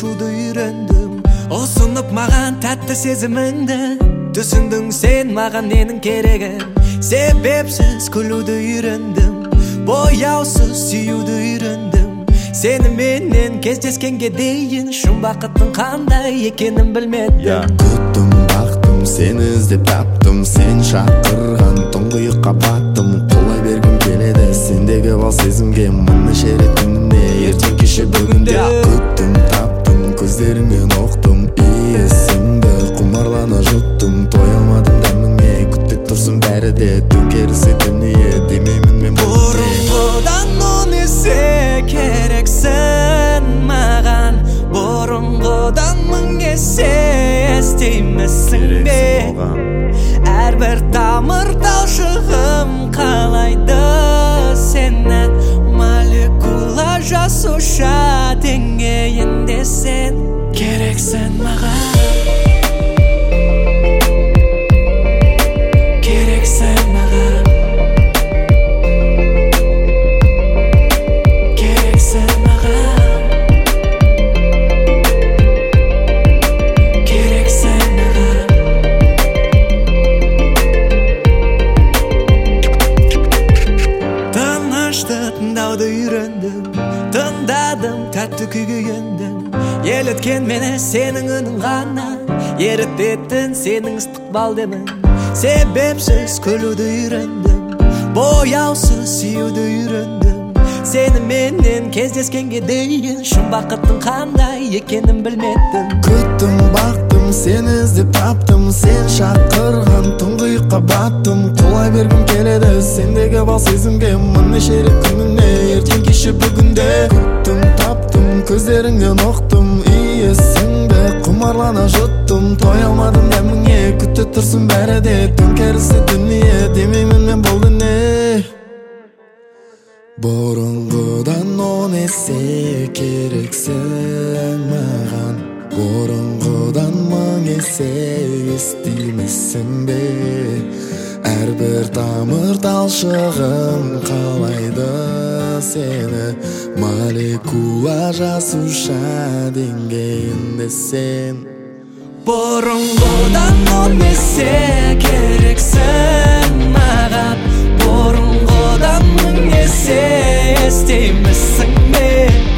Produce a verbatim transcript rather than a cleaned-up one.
ушуду үйрөндүм. Осунуп маган татты сезимиңди, түсүндүң сен маган менин керегим. Себепсиз күлүүдү үйрөндүм, бояусуз сүйүүдү үйрөндүм. Сени менен кездескенге дейин шун бакыттын кандай экенин билмедим. Күттүм, бактым, сени издеп таптым, сен шакырган туңгуюкка баттым. Кулай бергим келеди сендеги бал сезимге, мына шеретимде эртең киши бүгүндө. Күттүм, таптым, көздөрүңдөн уктум, ийесиңди кумарлана жуттум. Той алмадым дамыңе, күттүк турсун баары де, төңкерилсе дүнүйө демеймин мен бурункудан он эсе керексиң маган, бурункудан миң эсе эстеймисиң бе? Ар бир тамыр талшыгым каалайды сени, молекула жасуша деңгейинде сен керексиң мага. Тыңдауды үйрөндүм, тыңдадым, таттуу күйгө ендим. Элеткен мени сенин үнүң гана, эритеттин сенин ыстыкбал демин. Себепсиз күлүүдү үйрөндүм, бояусуз сүйүүдү үйрөндүм. Сени менен кездескенге дейин шун бакыттын кандай экенин билмедим. Күттүм, бактым, сени издеп таптым, сен шакырган туңгуюкка баттым. Кулай бергим келеди сендеги бал сезимге, мына шерет күнүнө эртең киши бүгүндө. Күттүм, таптым, көздөрүңдөн уктум, ийесиңди кумарлана жуттум. Той алмадым дамыңе, күтүп турсун баары де, төңкерилсе дүнүйө демеймин мен бул дүнү. Бурункудан он эсе керексиң маган, бурункудан миң эсе эстеймисиң бе? Ар бир тамыр талшыгым каалайды сени, молекула жасуша деңгейинде сен. Бурункудан он эсе керексиң мага, бурункудан миң эсе эстеймисиң бе?